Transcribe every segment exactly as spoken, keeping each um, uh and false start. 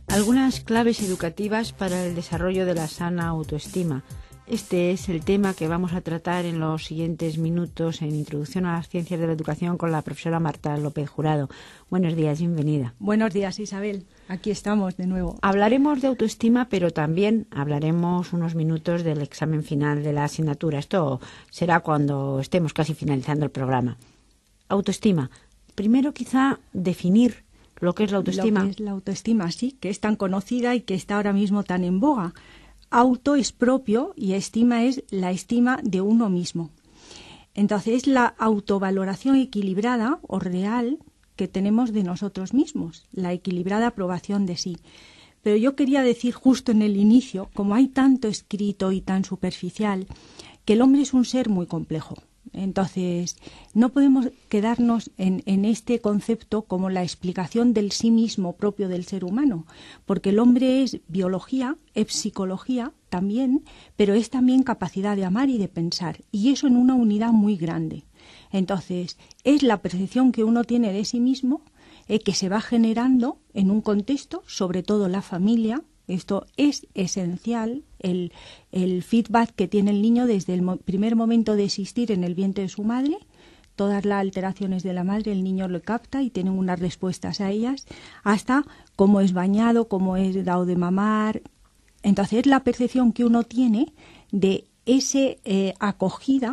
Algunas claves educativas para el desarrollo de la sana autoestima. Este es el tema que vamos a tratar en los siguientes minutos en Introducción a las Ciencias de la Educación con la profesora Marta López Jurado. Buenos días, bienvenida. Buenos días, Isabel. Aquí estamos de nuevo. Hablaremos de autoestima, pero también hablaremos unos minutos del examen final de la asignatura. Esto será cuando estemos casi finalizando el programa. Autoestima. Primero, quizá, definir lo que es la autoestima. Lo que es la autoestima, sí, que es tan conocida y que está ahora mismo tan en boga. Auto es propio y estima es la estima de uno mismo. Entonces, es la autovaloración equilibrada o real que tenemos de nosotros mismos, la equilibrada aprobación de sí. Pero yo quería decir justo en el inicio, como hay tanto escrito y tan superficial, que el hombre es un ser muy complejo. Entonces, no podemos quedarnos en, en este concepto como la explicación del sí mismo propio del ser humano, porque el hombre es biología, es psicología también, pero es también capacidad de amar y de pensar, y eso en una unidad muy grande. Entonces, es la percepción que uno tiene de sí mismo eh, que se va generando en un contexto, sobre todo la familia. Esto es esencial, el, el feedback que tiene el niño desde el mo- primer momento de existir en el vientre de su madre. Todas las alteraciones de la madre el niño lo capta y tiene unas respuestas a ellas, hasta cómo es bañado, cómo es dado de mamar. Entonces, la percepción que uno tiene de esa eh, acogida,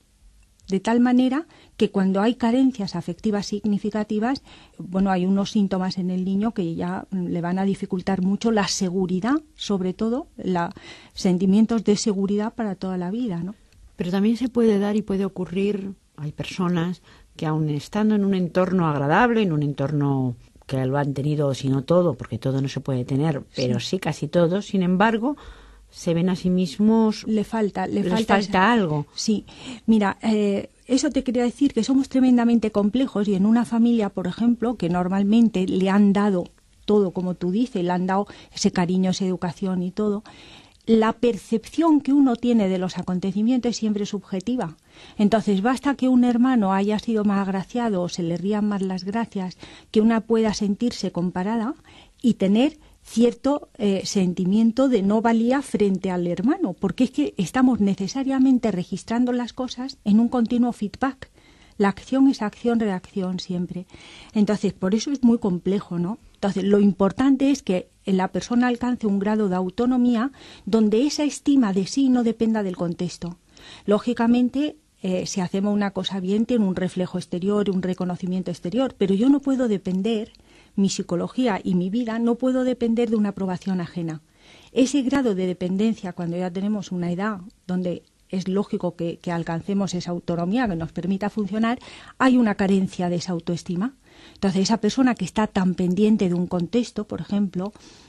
de tal manera que cuando hay carencias afectivas significativas, bueno, hay unos síntomas en el niño que ya le van a dificultar mucho la seguridad, sobre todo, los sentimientos de seguridad para toda la vida, ¿no? Pero también se puede dar y puede ocurrir, hay personas que aun estando en un entorno agradable, en un entorno que lo han tenido, si no todo, porque todo no se puede tener, pero sí, sí casi todo, sin embargo, se ven a sí mismos, le falta, le les falta, falta esa... algo. Sí, mira, eh, eso te quería decir que somos tremendamente complejos y en una familia, por ejemplo, que normalmente le han dado todo, como tú dices, le han dado ese cariño, esa educación y todo, la percepción que uno tiene de los acontecimientos es siempre subjetiva. Entonces, basta que un hermano haya sido más agraciado o se le rían más las gracias, que una pueda sentirse comparada y tener cierto eh, sentimiento de no valía frente al hermano, porque es que estamos necesariamente registrando las cosas en un continuo feedback. La acción es acción-reacción siempre. Entonces, por eso es muy complejo, ¿no? Entonces, lo importante es que la persona alcance un grado de autonomía donde esa estima de sí no dependa del contexto. Lógicamente, eh, si hacemos una cosa bien, tiene un reflejo exterior, un reconocimiento exterior, pero yo no puedo depender, mi psicología y mi vida, no puedo depender de una aprobación ajena. Ese grado de dependencia, cuando ya tenemos una edad donde es lógico que, que alcancemos esa autonomía que nos permita funcionar, hay una carencia de esa autoestima. Entonces, esa persona que está tan pendiente de un contexto, por ejemplo,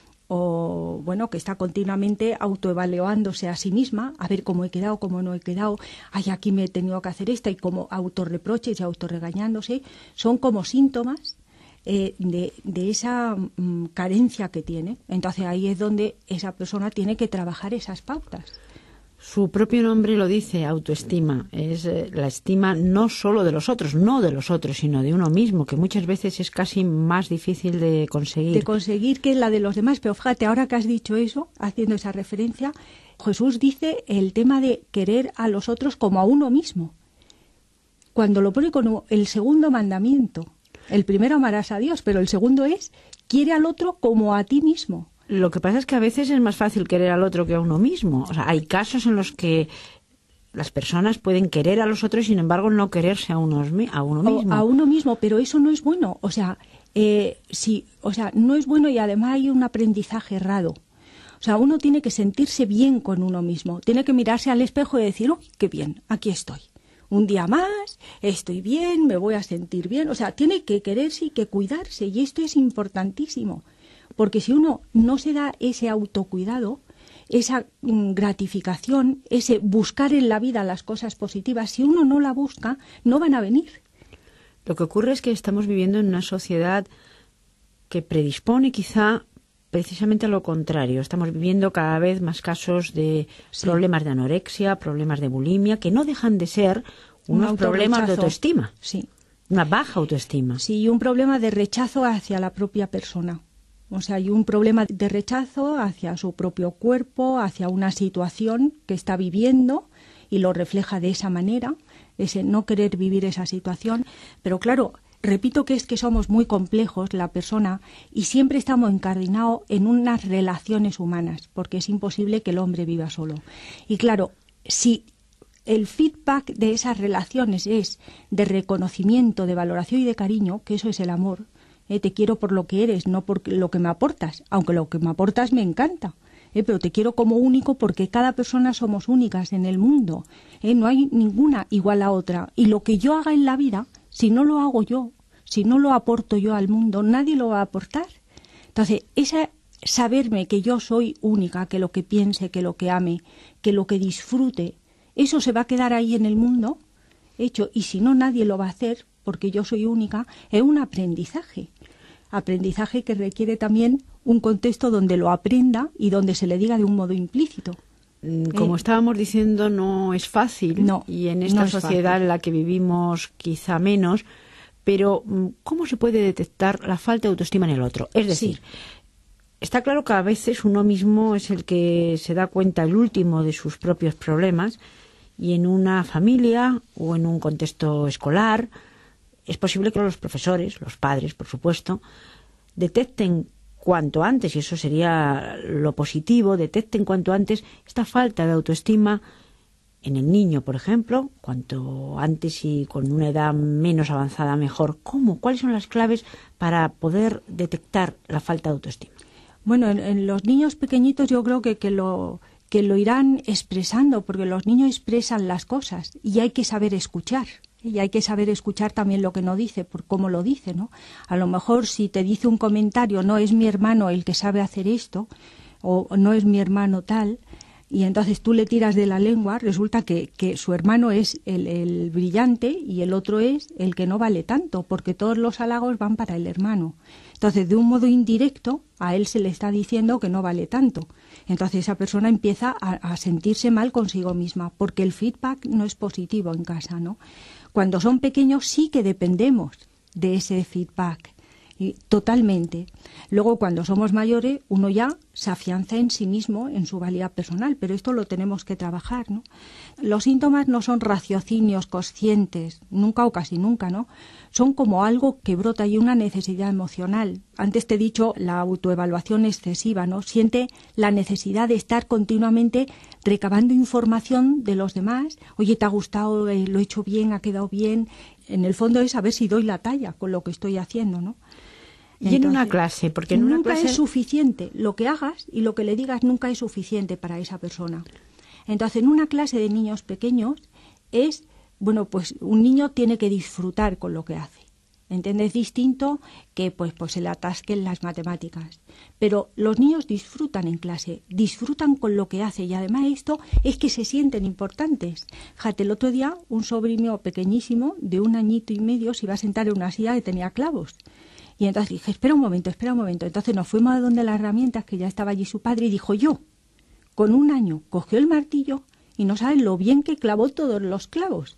o bueno, que está continuamente autoevaluándose a sí misma, a ver cómo he quedado, cómo no he quedado, ay, aquí me he tenido que hacer esta, y como autorreproches y autorregañándose, son como síntomas eh, de, de esa mm, carencia que tiene. Entonces, ahí es donde esa persona tiene que trabajar esas pautas. Su propio nombre lo dice, autoestima. Es eh, la estima no solo de los otros, no de los otros, sino de uno mismo, que muchas veces es casi más difícil de conseguir. De conseguir que la de los demás. Pero fíjate, ahora que has dicho eso, haciendo esa referencia, Jesús dice el tema de querer a los otros como a uno mismo. Cuando lo pone como el segundo mandamiento. El primero amarás a Dios, pero el segundo es quiere al otro como a ti mismo. Lo que pasa es que a veces es más fácil querer al otro que a uno mismo. O sea, hay casos en los que las personas pueden querer a los otros y, sin embargo, no quererse a, unos, a uno mismo. O a uno mismo, pero eso no es bueno. O sea, eh, sí, o sea, no es bueno y además hay un aprendizaje errado. O sea, uno tiene que sentirse bien con uno mismo. Tiene que mirarse al espejo y decir, ¡uy, qué bien! Aquí estoy. Un día más, estoy bien, me voy a sentir bien. O sea, tiene que quererse y que cuidarse. Y esto es importantísimo. Porque si uno no se da ese autocuidado, esa gratificación, ese buscar en la vida las cosas positivas, si uno no la busca, no van a venir. Lo que ocurre es que estamos viviendo en una sociedad que predispone quizá precisamente a lo contrario. Estamos viviendo cada vez más casos de sí. problemas de anorexia, problemas de bulimia, que no dejan de ser unos un problemas de autoestima. Sí. Una baja autoestima. Sí, y un problema de rechazo hacia la propia persona. O sea, hay un problema de rechazo hacia su propio cuerpo, hacia una situación que está viviendo y lo refleja de esa manera, ese no querer vivir esa situación. Pero claro, repito que es que somos muy complejos la persona y siempre estamos encardinados en unas relaciones humanas, porque es imposible que el hombre viva solo. Y claro, si el feedback de esas relaciones es de reconocimiento, de valoración y de cariño, que eso es el amor, eh, te quiero por lo que eres, no por lo que me aportas, aunque lo que me aportas me encanta. Eh, pero te quiero como único porque cada persona somos únicas en el mundo. Eh, no hay ninguna igual a otra. Y lo que yo haga en la vida, si no lo hago yo, si no lo aporto yo al mundo, nadie lo va a aportar. Entonces, esa saberme que yo soy única, que lo que piense, que lo que ame, que lo que disfrute, eso se va a quedar ahí en el mundo hecho. Y si no, nadie lo va a hacer porque yo soy única. Es un aprendizaje. Aprendizaje que requiere también un contexto donde lo aprenda y donde se le diga de un modo implícito. Como eh, estábamos diciendo, no es fácil, no, y en esta no sociedad en la que vivimos quizá menos, pero ¿cómo se puede detectar la falta de autoestima en el otro? Es decir, sí. Está claro que a veces uno mismo es el que se da cuenta el último de sus propios problemas, y en una familia o en un contexto escolar es posible que los profesores, los padres, por supuesto, detecten cuanto antes, y eso sería lo positivo, detecten cuanto antes esta falta de autoestima en el niño, por ejemplo, cuanto antes y con una edad menos avanzada mejor. ¿Cómo? ¿Cuáles son las claves para poder detectar la falta de autoestima? Bueno, en, en los niños pequeñitos yo creo que, que lo que lo irán expresando, porque los niños expresan las cosas y hay que saber escuchar. Y hay que saber escuchar también lo que no dice, por cómo lo dice, ¿no? A lo mejor si te dice un comentario, no es mi hermano el que sabe hacer esto, o no es mi hermano tal, y entonces tú le tiras de la lengua, resulta que, que su hermano es el, el brillante y el otro es el que no vale tanto, porque todos los halagos van para el hermano. Entonces, de un modo indirecto, a él se le está diciendo que no vale tanto. Entonces esa persona empieza a, a sentirse mal consigo misma, porque el feedback no es positivo en casa, ¿no? Cuando son pequeños sí que dependemos de ese feedback, y totalmente. Luego, cuando somos mayores, uno ya se afianza en sí mismo, en su valía personal, pero esto lo tenemos que trabajar, ¿no? Los síntomas no son raciocinios conscientes, nunca o casi nunca, ¿no? Son como algo que brota y una necesidad emocional. Antes te he dicho la autoevaluación excesiva, ¿no? Siente la necesidad de estar continuamente recabando información de los demás. Oye, ¿te ha gustado? Eh, ¿Lo he hecho bien? ¿Ha quedado bien? En el fondo es saber si doy la talla con lo que estoy haciendo, ¿no? Y entonces, en una clase, porque en una nunca clase es suficiente. Lo que hagas y lo que le digas nunca es suficiente para esa persona. Entonces, en una clase de niños pequeños es, bueno, pues un niño tiene que disfrutar con lo que hace. ¿Entiendes? Distinto que pues, pues se le atasquen las matemáticas. Pero los niños disfrutan en clase, disfrutan con lo que hace, y además esto es que se sienten importantes. Fíjate, el otro día un sobrino pequeñísimo de un añito y medio se iba a sentar en una silla que tenía clavos. Y entonces dije, espera un momento, espera un momento. Entonces nos fuimos a donde las herramientas, que ya estaba allí su padre, y dijo, yo, con un año, cogió el martillo y no saben lo bien que clavó todos los clavos.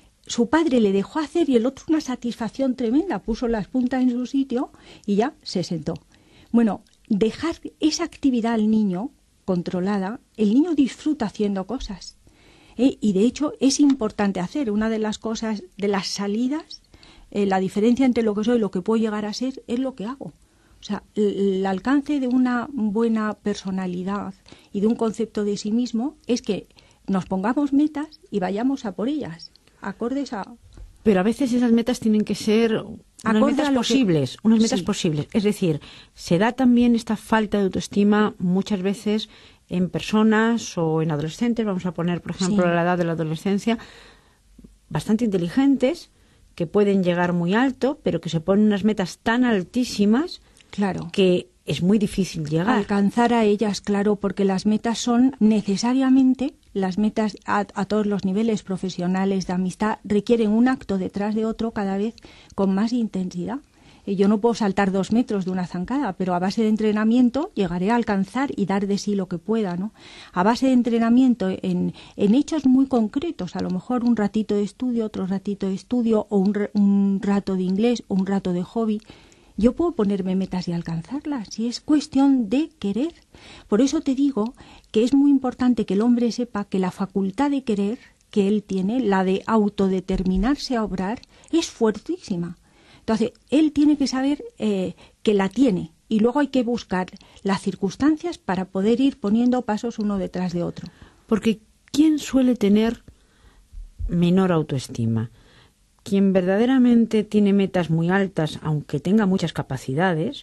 Su padre le dejó hacer y el otro una satisfacción tremenda, puso las puntas en su sitio y ya se sentó. Bueno, dejar esa actividad al niño controlada, el niño disfruta haciendo cosas. ¿eh? Y de hecho es importante hacer. Una de las cosas, de las salidas, eh, la diferencia entre lo que soy y lo que puedo llegar a ser es lo que hago. O sea, el, el alcance de una buena personalidad y de un concepto de sí mismo es que nos pongamos metas y vayamos a por ellas, acordes a... Pero a veces esas metas tienen que ser unas metas posibles, que... unas metas sí. posibles. Es decir, se da también esta falta de autoestima muchas veces en personas o en adolescentes, vamos a poner, por ejemplo, sí. la edad de la adolescencia, bastante inteligentes, que pueden llegar muy alto, pero que se ponen unas metas tan altísimas, claro, que es muy difícil llegar. Alcanzar a ellas, claro, porque las metas son necesariamente, las metas a, a todos los niveles profesionales, de amistad, requieren un acto detrás de otro cada vez con más intensidad. Yo no puedo saltar dos metros de una zancada, pero a base de entrenamiento llegaré a alcanzar y dar de sí lo que pueda, ¿no? A base de entrenamiento en, en hechos muy concretos, a lo mejor un ratito de estudio, otro ratito de estudio, o un, un rato de inglés, o un rato de hobby, yo puedo ponerme metas y alcanzarlas, y es cuestión de querer. Por eso te digo que es muy importante que el hombre sepa que la facultad de querer que él tiene, la de autodeterminarse a obrar, es fuertísima. Entonces, él tiene que saber eh, que la tiene, y luego hay que buscar las circunstancias para poder ir poniendo pasos uno detrás de otro. Porque ¿quién suele tener menor autoestima? Quien verdaderamente tiene metas muy altas, aunque tenga muchas capacidades,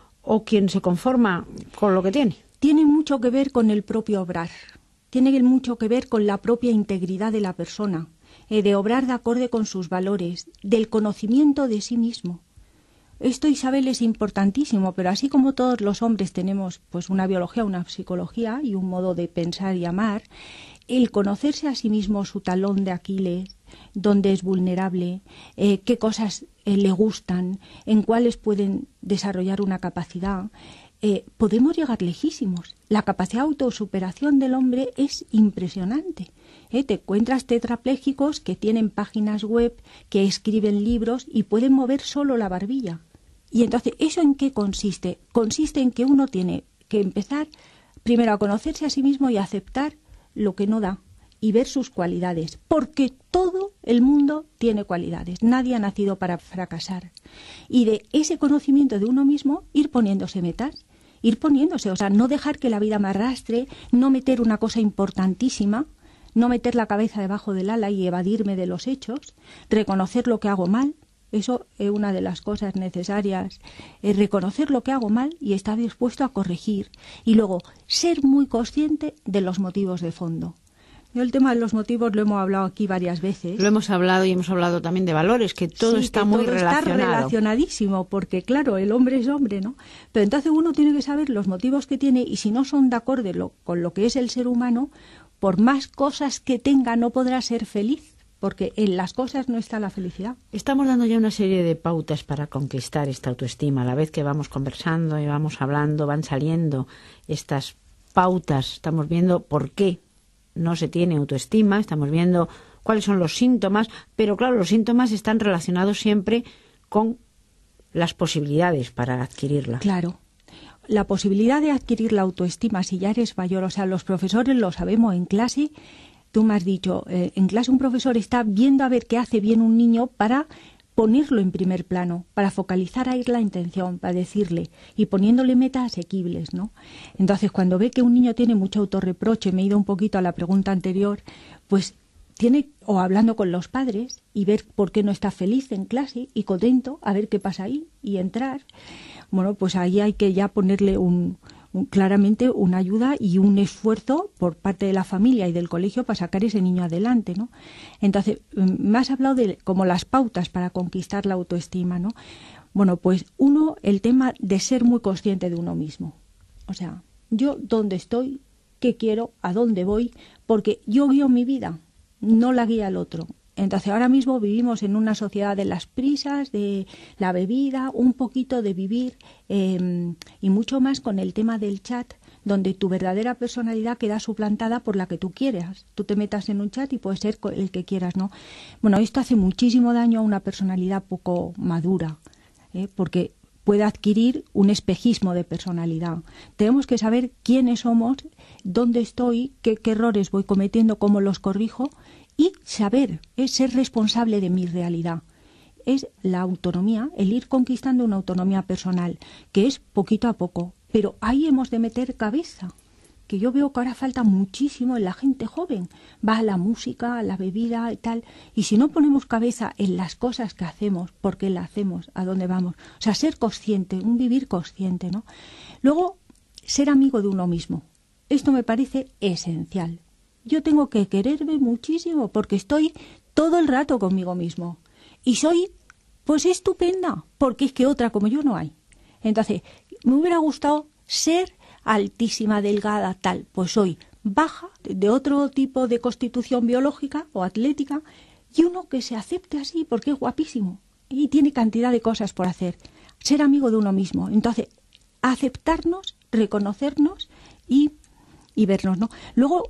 o quien se conforma con lo que tiene. Tiene mucho que ver con el propio obrar. Tiene mucho que ver con la propia integridad de la persona, eh, de obrar de acorde con sus valores, del conocimiento de sí mismo. Esto, Isabel, es importantísimo, pero así como todos los hombres tenemos pues una biología, una psicología y un modo de pensar y amar, el conocerse a sí mismo su talón de Aquiles, dónde es vulnerable, eh, qué cosas eh, le gustan, en cuáles pueden desarrollar una capacidad, eh, podemos llegar lejísimos. La capacidad de autosuperación del hombre es impresionante. ¿Eh? Te encuentras tetraplégicos que tienen páginas web, que escriben libros y pueden mover solo la barbilla. Y entonces, ¿eso en qué consiste? Consiste en que uno tiene que empezar primero a conocerse a sí mismo y a aceptar lo que no da y ver sus cualidades, porque todo el mundo tiene cualidades, nadie ha nacido para fracasar. Y de ese conocimiento de uno mismo ir poniéndose metas, ir poniéndose, o sea, no dejar que la vida me arrastre, no meter una cosa importantísima, no meter la cabeza debajo del ala y evadirme de los hechos, reconocer lo que hago mal. Eso es una de las cosas necesarias, es reconocer lo que hago mal y estar dispuesto a corregir. Y luego, ser muy consciente de los motivos de fondo. Yo el tema de los motivos lo hemos hablado aquí varias veces. Lo hemos hablado y hemos hablado también de valores, que todo sí, está que muy todo relacionado. Está relacionadísimo, porque claro, el hombre es hombre, ¿no? Pero entonces uno tiene que saber los motivos que tiene y si no son de acuerdo lo, con lo que es el ser humano, por más cosas que tenga no podrá ser feliz. Porque en las cosas no está la felicidad. Estamos dando ya una serie de pautas para conquistar esta autoestima. A la vez que vamos conversando y vamos hablando, van saliendo estas pautas. Estamos viendo por qué no se tiene autoestima, estamos viendo cuáles son los síntomas, pero claro, los síntomas están relacionados siempre con las posibilidades para adquirirla. Claro. La posibilidad de adquirir la autoestima si ya eres mayor, o sea, los profesores lo sabemos en clase. Tú me has dicho, eh, en clase un profesor está viendo a ver qué hace bien un niño para ponerlo en primer plano, para focalizar ahí la intención, para decirle, y poniéndole metas asequibles, ¿no? Entonces, cuando ve que un niño tiene mucho autorreproche, me he ido un poquito a la pregunta anterior, pues tiene, o hablando con los padres, y ver por qué no está feliz en clase, y contento, a ver qué pasa ahí, y entrar. Bueno, pues ahí hay que ya ponerle un... claramente una ayuda y un esfuerzo por parte de la familia y del colegio para sacar ese niño adelante, ¿no? Entonces, me has hablado de como las pautas para conquistar la autoestima, ¿no? Bueno, pues uno, el tema de ser muy consciente de uno mismo. O sea, yo dónde estoy, qué quiero, a dónde voy, porque yo guío mi vida, no la guía el otro. Entonces, ahora mismo vivimos en una sociedad de las prisas, de la bebida, un poquito de vivir eh, y mucho más con el tema del chat, donde tu verdadera personalidad queda suplantada por la que tú quieras. Tú te metas en un chat y puedes ser el que quieras, ¿no? Bueno, esto hace muchísimo daño a una personalidad poco madura, ¿eh? Porque puede adquirir un espejismo de personalidad. Tenemos que saber quiénes somos, dónde estoy, qué, qué errores voy cometiendo, cómo los corrijo. Y saber, es ser responsable de mi realidad. Es la autonomía, el ir conquistando una autonomía personal, que es poquito a poco. Pero ahí hemos de meter cabeza, que yo veo que ahora falta muchísimo en la gente joven. Va a la música, a la bebida y tal. Y si no ponemos cabeza en las cosas que hacemos, por qué la hacemos, a dónde vamos. O sea, ser consciente, un vivir consciente, ¿no? Luego, ser amigo de uno mismo. Esto me parece esencial. Yo tengo que quererme muchísimo porque estoy todo el rato conmigo mismo. Y soy, pues, estupenda, porque es que otra como yo no hay. Entonces, me hubiera gustado ser altísima, delgada, tal. Pues soy baja, de otro tipo de constitución biológica o atlética, y uno que se acepte así porque es guapísimo y tiene cantidad de cosas por hacer. Ser amigo de uno mismo. Entonces, aceptarnos, reconocernos y, y vernos, ¿no? Luego,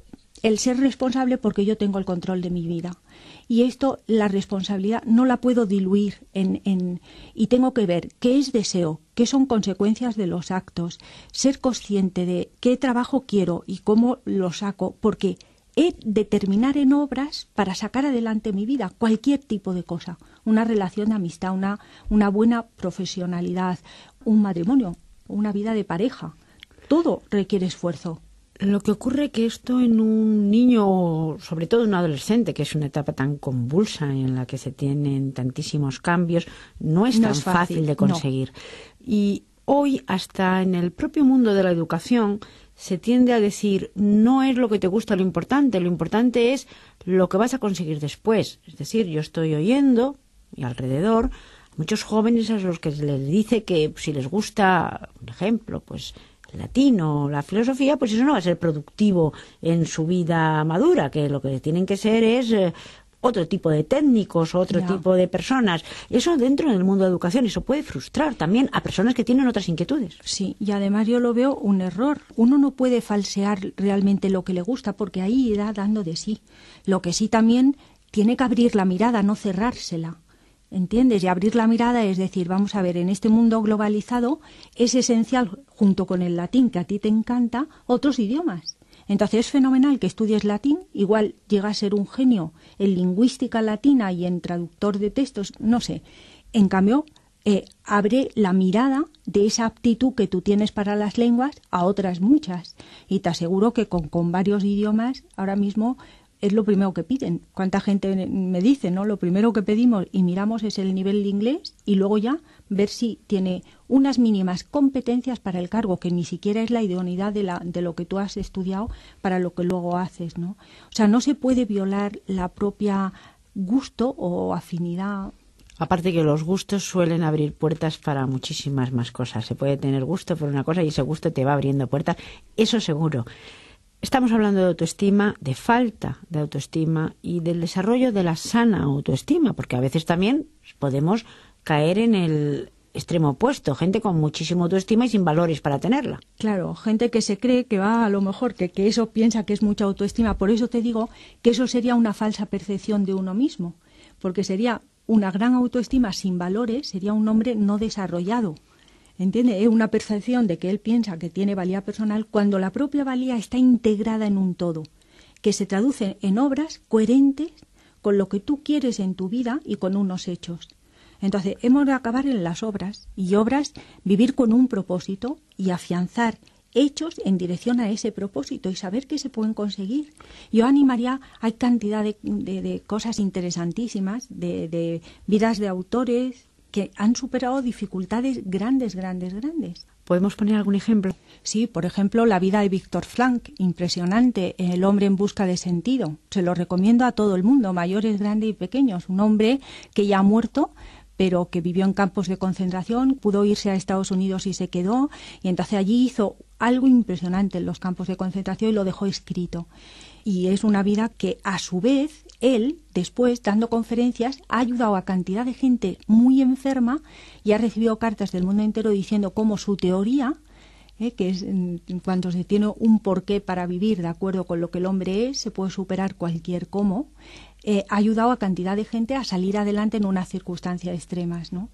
el ser responsable porque yo tengo el control de mi vida. Y esto, la responsabilidad, no la puedo diluir en, en, y tengo que ver qué es deseo, qué son consecuencias de los actos, ser consciente de qué trabajo quiero y cómo lo saco, porque he de terminar en obras para sacar adelante mi vida, cualquier tipo de cosa, una relación de amistad, una, una buena profesionalidad, un matrimonio, una vida de pareja. Todo requiere esfuerzo. Lo que ocurre que esto en un niño, o sobre todo en un adolescente, que es una etapa tan convulsa en la que se tienen tantísimos cambios, no es no tan es fácil, fácil de conseguir. No. Y hoy, hasta en el propio mundo de la educación, se tiende a decir, no es lo que te gusta lo importante, lo importante es lo que vas a conseguir después. Es decir, yo estoy oyendo, y alrededor, muchos jóvenes a los que les dice que si les gusta, por ejemplo, pues el latín o la filosofía, pues eso no va a ser productivo en su vida madura, que lo que tienen que ser es eh, otro tipo de técnicos, otro yeah. tipo de personas. Eso dentro del mundo de la educación, eso puede frustrar también a personas que tienen otras inquietudes. Sí, y además yo lo veo un error. Uno no puede falsear realmente lo que le gusta, porque ahí irá dando de sí. Lo que sí también tiene que abrir la mirada, no cerrársela. ¿Entiendes? Y abrir la mirada es decir, vamos a ver, en este mundo globalizado es esencial, junto con el latín, que a ti te encanta, otros idiomas. Entonces es fenomenal que estudies latín, igual llega a ser un genio en lingüística latina y en traductor de textos, no sé. En cambio, eh, abre la mirada de esa aptitud que tú tienes para las lenguas a otras muchas. Y te aseguro que con, con varios idiomas ahora mismo es lo primero que piden. ¿Cuánta gente me dice, no? Lo primero que pedimos y miramos es el nivel de inglés y luego ya ver si tiene unas mínimas competencias para el cargo, que ni siquiera es la idoneidad de, la, de lo que tú has estudiado para lo que luego haces, ¿no? O sea, no se puede violar la propia gusto o afinidad. Aparte que los gustos suelen abrir puertas para muchísimas más cosas. Se puede tener gusto por una cosa y ese gusto te va abriendo puertas, eso seguro. Estamos hablando de autoestima, de falta de autoestima y del desarrollo de la sana autoestima, porque a veces también podemos caer en el extremo opuesto, gente con muchísima autoestima y sin valores para tenerla. Claro, gente que se cree que va a lo mejor, que, que eso piensa que es mucha autoestima. Por eso te digo que eso sería una falsa percepción de uno mismo, porque sería una gran autoestima sin valores, sería un hombre no desarrollado. ¿Entiende? Es una percepción de que él piensa que tiene valía personal cuando la propia valía está integrada en un todo, que se traduce en obras coherentes con lo que tú quieres en tu vida y con unos hechos. Entonces, hemos de acabar en las obras, y obras, vivir con un propósito y afianzar hechos en dirección a ese propósito y saber que se pueden conseguir. Yo animaría, hay cantidad de, de, de cosas interesantísimas, de, de vidas de autores que han superado dificultades grandes, grandes, grandes. ¿Podemos poner algún ejemplo? Sí, por ejemplo, la vida de Víctor Frank, impresionante, El hombre en busca de sentido. Se lo recomiendo a todo el mundo, mayores, grandes y pequeños. Un hombre que ya ha muerto, pero que vivió en campos de concentración, pudo irse a Estados Unidos y se quedó, y entonces allí hizo algo impresionante en los campos de concentración y lo dejó escrito. Y es una vida que, a su vez, él, después, dando conferencias, ha ayudado a cantidad de gente muy enferma y ha recibido cartas del mundo entero diciendo cómo su teoría, eh, que es en, en cuanto se tiene un porqué para vivir de acuerdo con lo que el hombre es, se puede superar cualquier cómo, eh, ha ayudado a cantidad de gente a salir adelante en unas circunstancias extremas, ¿no?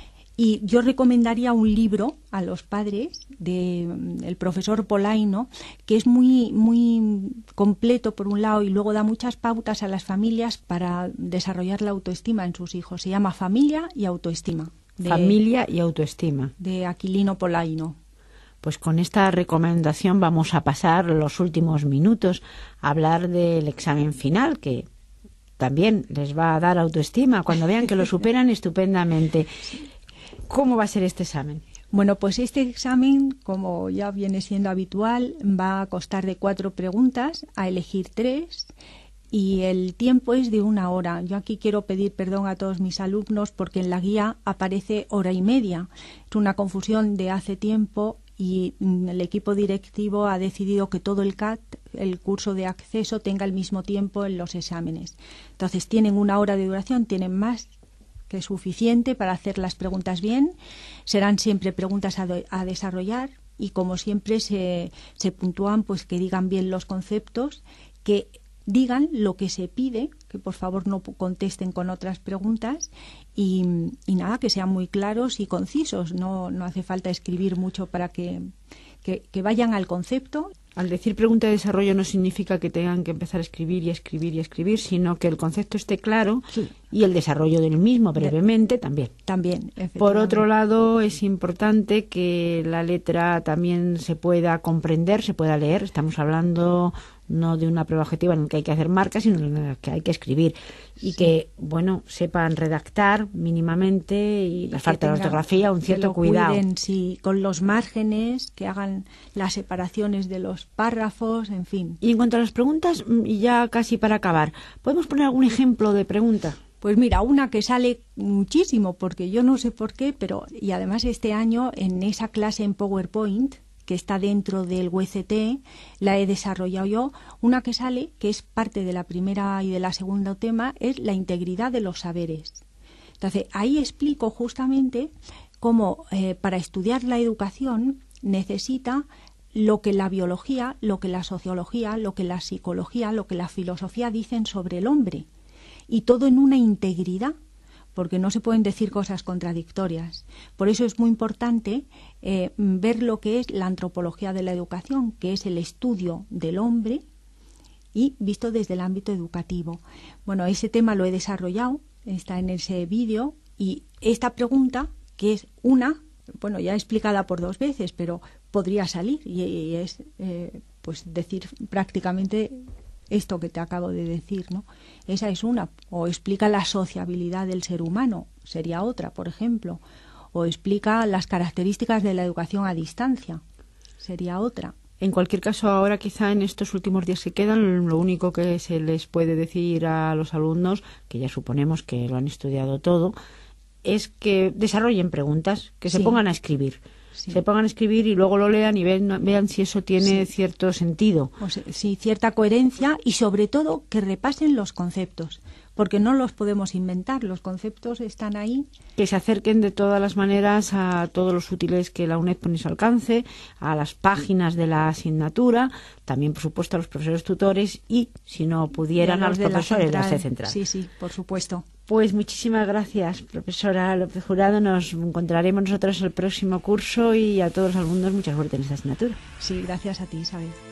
Y yo recomendaría un libro a los padres del de, profesor Polaino, que es muy, muy completo por un lado y luego da muchas pautas a las familias para desarrollar la autoestima en sus hijos. Se llama Familia y Autoestima. De, Familia y Autoestima. De Aquilino Polaino. Pues con esta recomendación vamos a pasar los últimos minutos a hablar del examen final, que también les va a dar autoestima cuando vean que lo superan estupendamente. ¿Cómo va a ser este examen? Bueno, pues este examen, como ya viene siendo habitual, va a constar de cuatro preguntas, a elegir tres, y el tiempo es de una hora. Yo aquí quiero pedir perdón a todos mis alumnos porque en la guía aparece hora y media. Es una confusión de hace tiempo y el equipo directivo ha decidido que todo el C A T, el curso de acceso, tenga el mismo tiempo en los exámenes. Entonces tienen una hora de duración, tienen más que es suficiente para hacer las preguntas bien. Serán siempre preguntas a, de, a desarrollar y, como siempre, se, se puntúan pues que digan bien los conceptos, que digan lo que se pide, que por favor no contesten con otras preguntas y, y nada, que sean muy claros y concisos. No, no hace falta escribir mucho para que, que, que vayan al concepto. Al decir pregunta de desarrollo no significa que tengan que empezar a escribir y a escribir y a escribir, sino que el concepto esté claro, sí, y el desarrollo del mismo brevemente de, también. También, Por otro lado, es importante que la letra también se pueda comprender, se pueda leer. Estamos hablando no de una prueba objetiva en la que hay que hacer marcas, sino en la que hay que escribir. Y sí, que, bueno, sepan redactar mínimamente y la falta de ortografía, un cierto cuidado. Cuiden, sí, con los márgenes, que hagan las separaciones de los párrafos, en fin. Y en cuanto a las preguntas, y ya casi para acabar, ¿podemos poner algún ejemplo de pregunta? Pues mira, una que sale muchísimo, porque yo no sé por qué, pero y además este año en esa clase en PowerPoint, que está dentro del U E C T, la he desarrollado yo, una que sale, que es parte de la primera y de la segunda tema, es la integridad de los saberes. Entonces, ahí explico justamente cómo eh, para estudiar la educación necesita lo que la biología, lo que la sociología, lo que la psicología, lo que la filosofía dicen sobre el hombre. Y todo en una integridad, porque no se pueden decir cosas contradictorias. Por eso es muy importante eh, ver lo que es la antropología de la educación, que es el estudio del hombre y visto desde el ámbito educativo. Bueno, ese tema lo he desarrollado, está en ese vídeo, y esta pregunta, que es una, bueno, ya explicada por dos veces, pero podría salir, y, y es eh, pues decir prácticamente esto que te acabo de decir, ¿no? Esa es una. O explica la sociabilidad del ser humano, sería otra, por ejemplo. O explica las características de la educación a distancia, sería otra. En cualquier caso, ahora quizá en estos últimos días que quedan, lo único que se les puede decir a los alumnos, que ya suponemos que lo han estudiado todo, es que desarrollen preguntas, que se sí. pongan a escribir. Sí. Se pongan a escribir y luego lo lean y ven, vean si eso tiene sí. cierto sentido. O sea, sí, cierta coherencia, y sobre todo que repasen los conceptos, porque no los podemos inventar, los conceptos están ahí. Que se acerquen de todas las maneras a todos los útiles que la UNED pone a su alcance, a las páginas de la asignatura, también por supuesto a los profesores tutores y, si no pudieran, a los, a los profesores de la sede central. Sí, sí, por supuesto. Pues muchísimas gracias, profesora López Jurado. Nos encontraremos nosotros el próximo curso y a todos los alumnos mucha suerte en esta asignatura. Sí, gracias a ti, Isabel.